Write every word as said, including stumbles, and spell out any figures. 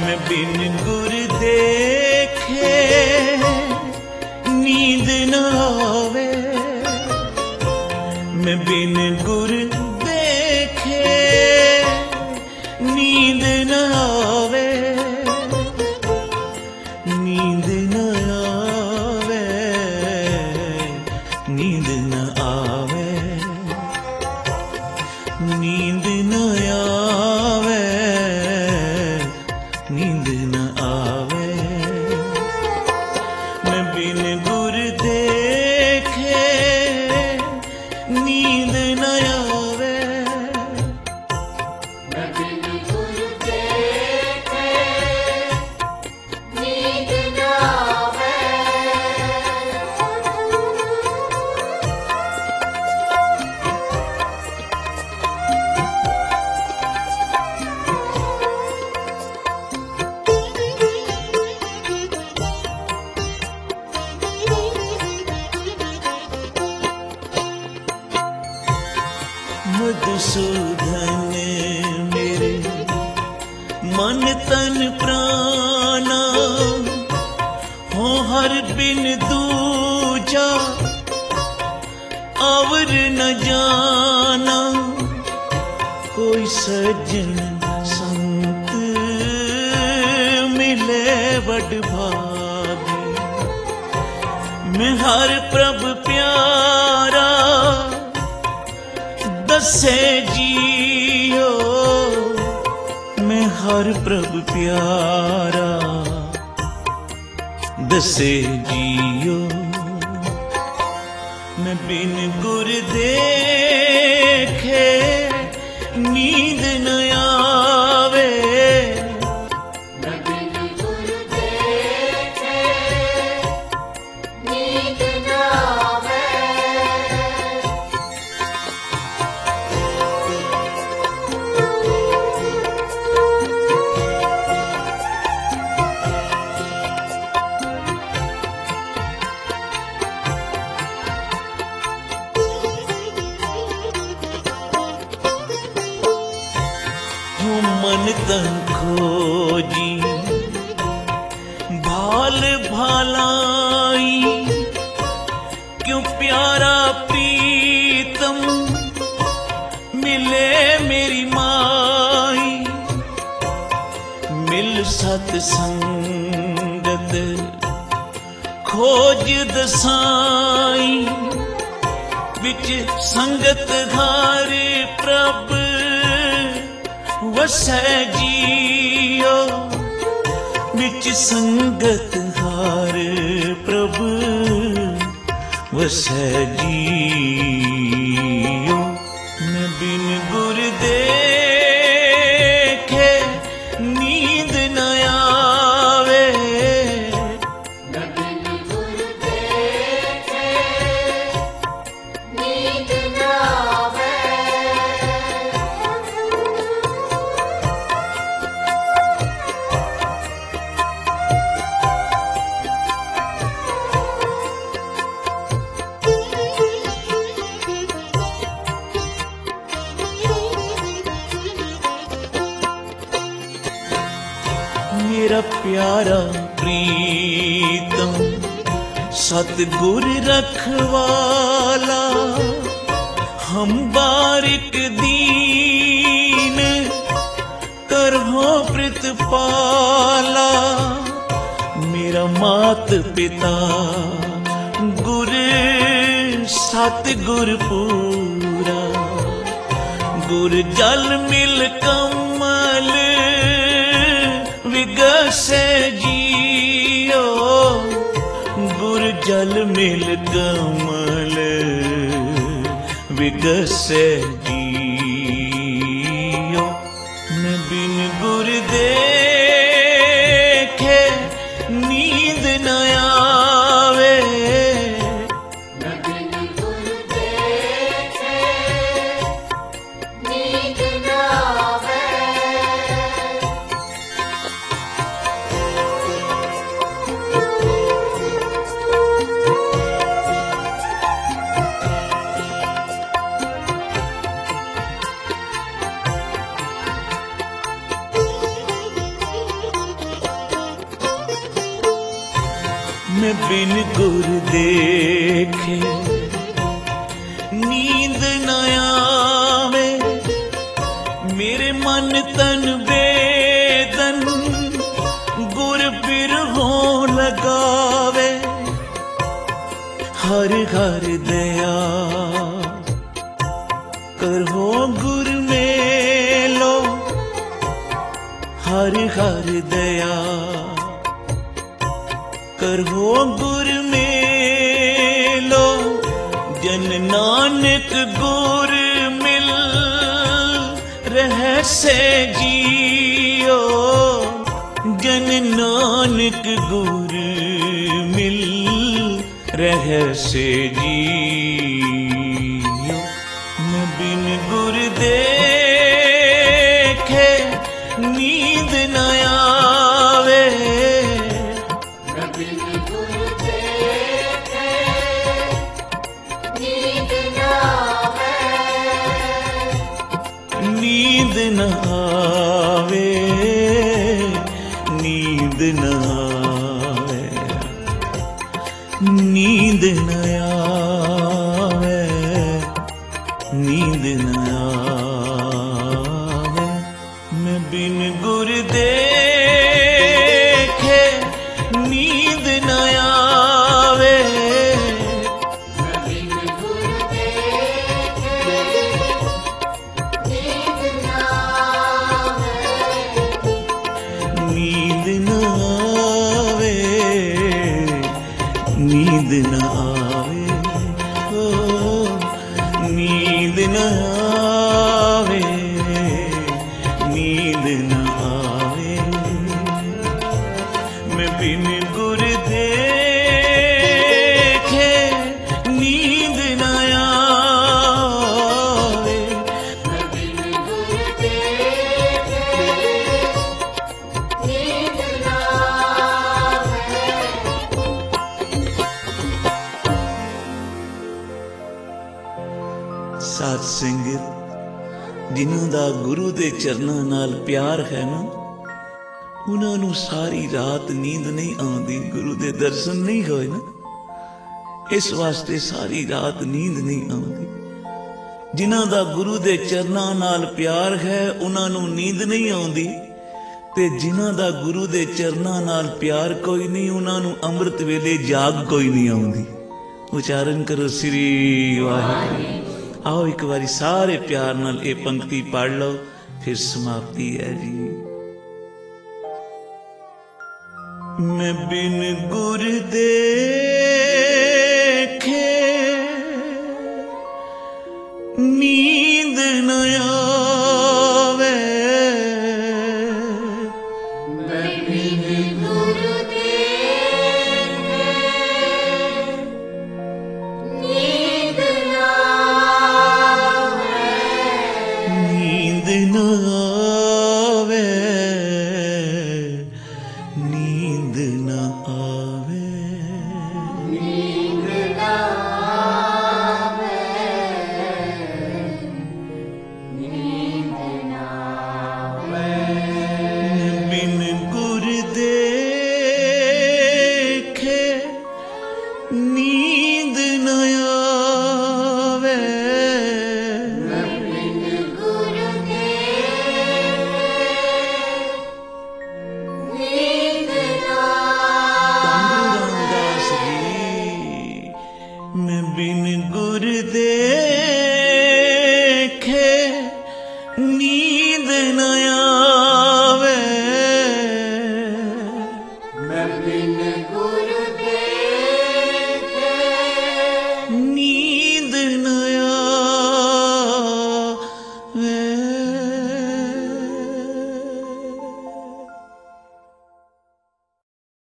मैं बिन गुर देखे नींद न आवे, मैं बिन गुर देखे नींद न आवे, नींद न आवे, नींद न आवे, नींद न आवे, नींद न आवे। मैं बिन गुर देखे नींद न आवे, मैं बिन गुर देखे नींद न आवे। मधुसूदन मेरे मन तन प्राणा, हो हर बिन दूजा और न जाना। कोई सज्जन संत मिले बड़ भागी, मैं हर प्रभ प्यारा दसे जियो, मैं हर प्रभु प्यारा दसे जियो। मैं बिन गुर देखे नींद न आवे, मैं बिन गुर देखे नींद न आवे। मन तन खोजी भाल भालाई, क्यों प्यारा प्रीतम मिले मेरी माई। मिल सतसंगत खोज दसाई, विच संगत घर प्रभ वसै जियो, विच संगत हार प्रभु वसै जियो। मैं बिन गुर देखे नींद न आवे, मैं बिन गुर देखे नींद न आवे। मेरा प्यारा प्रीतम सतगुर रखवाला, हम बारिक दीन करहो प्रितपाला। मेरा मात पिता गुर सतगुर पूरा, गुर जल मिल कमल विगसे जियो, गुर जल मिल कमल विगसे जियो। मैं बिन गुर देखे नींद न आवे, मैं बिन गुर देखे नींद न आवे। मैं बिन गुर देखे नींद न आवे, मेरे मन तन बेदन गुर बिरहो लगावे। हर हर दया करो गुर मेलो, हर हर दया करो गुर मेलो। जन नानक गुर मिल रह से जियो, जन नानक गुर मिल रह से जियो। मैं बिन गुर देखे नींद न आवे, बिन गुर देखे नींद न आवे। नींद न आवे, नींद न आवे, नींद न आवे, नींद न आवे। मैं बिन गुर देखे नींद न आवे, बिन गुर देखे नींद न आवे। नींद न आवे, नींद न आवे, ओ नींद न आवे, नींद न आवे। मैं बिन गुर देखे नींद न आवे, बिन गुर देखे नींद न आवे। साध संगत जिन्हां दा गुरु दे चरनां नाल प्यार है ना, उन्हां नूं सारी रात नींद नहीं आउंदी, गुरु दे दर्शन नहीं होए ना, इस वास्ते सारी रात नींद नहीं आउंदी। जिन्हां दा गुरु दे चरनां नाल प्यार है उन्हां नूं नींद नहीं आउंदी, ते जिन्हां दा गुरु दे चरनां नाल प्यार कोई नहीं, उन्हां नूं अंमृत वेले जाग कोई नहीं आउंदी। उचारण करो श्री वाहिगुरू। आओ एक बारी सारे प्यार नाल ये पंक्ति पढ़ लो, फिर समाप्ति है जी। मैं बिन गुर देखे नींद न आवे, मैं बिन गुर देखे नींद न आवे। नींद न आवे, नींद न आवे, नींद न आवे। नींद न आवे। बिन गुर देखे नींद न आवे, बिन गुर देखे नींद न आवे। रामदास जी। मैं बिन गुर दे